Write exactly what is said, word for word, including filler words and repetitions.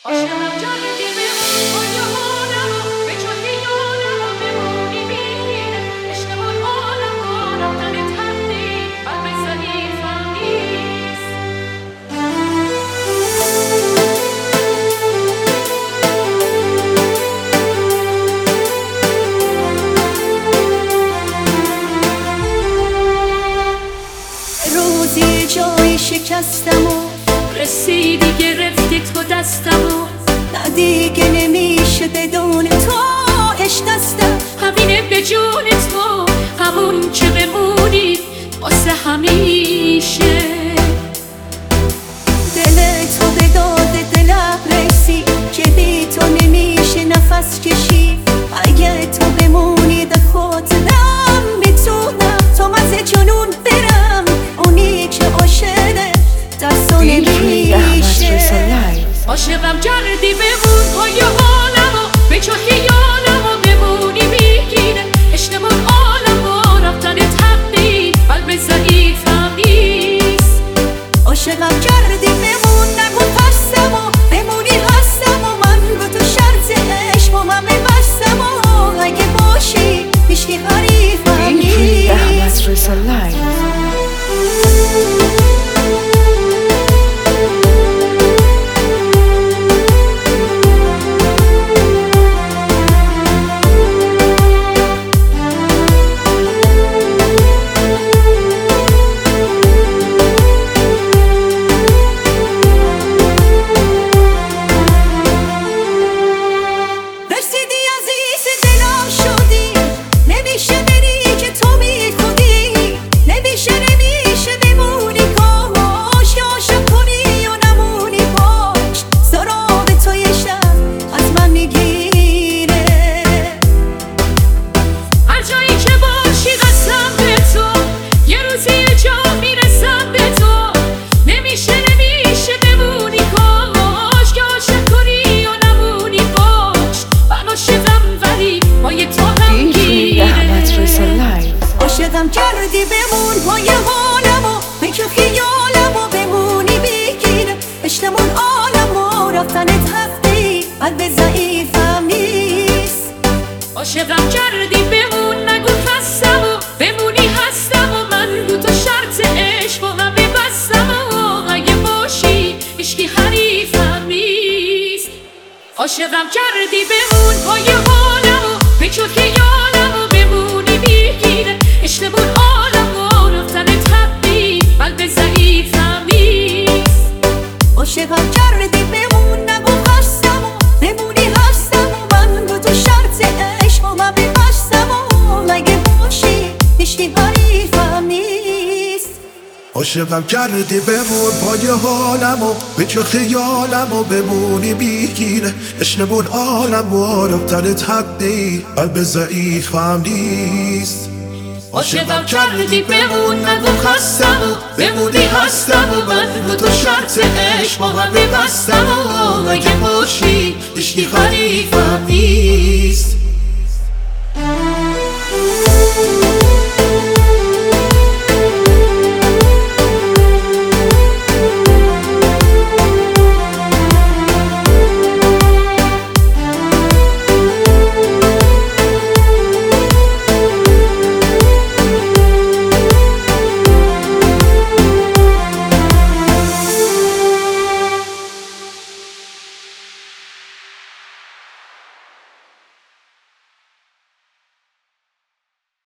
عاشقم جردی بمون با یادم و به جای یادم و بمونی بی‌هیله اشتباه عالم و رفتن تقدیر قلب ضعیفم نیست. روزی جای شکستم و رسیدی گرفتی تو دستم و نه دیگه نمیشه بدون تو عشق دستم. همینه به جون تو همون که بمونی واسه همیشه. دل تو به داد دلم رسی که بی تو نمیشه نفس کشی. اگه تو بمونی به خاطرم میتونم تا مزه جنون برم. اونی که عاشقه دستو نمیشه. عاشقم جردی بمون پای حالم و به جای یادم و بمونی بی‌گیره اشتباه عالم و رفتن تقدیر قلب ضعیفم نیست. عاشقم کردی بمون نگو پستم و بمونی هستم و من با تو شرط عشق و من بستم و اگه باشی هیچکی حریفم نیست. عاشقم کردی بمون پای حالم و فکر خیالم و بمونی بی‌گیره اشتمون عالم و رفتن تقدیر قلب ضعیفم نیست. عاشقم کردی بمون نگو خستم و بمونی هستم و من دو تا شرط عشق و همه بستم و اگه باشی هیچکی حریفم نیست. عاشقم کردی بمون پای حالم و فکر خیالم و بمونی بی‌گیره اشتباه عالم و رفتن تقدیر قلب ضعیفم نیست. عاشقم کردی بمون نگو خستم و بمونی هستم و من دو تا شرط عشق و من بستم و اگه باشی هیچکی حریفم نیست. عاشقم کردی بمون پای حالم و به جا خیالم و بمونی بی‌گیره اشنبون عالم و رفتن تقدیر قلب ضعیفم نیست. عاشقم کردی بمون نگو خستم و بمونی هستم و من دو تا شرط عشق با هم بستم و اگه باشی هیچکی حریفم نیست.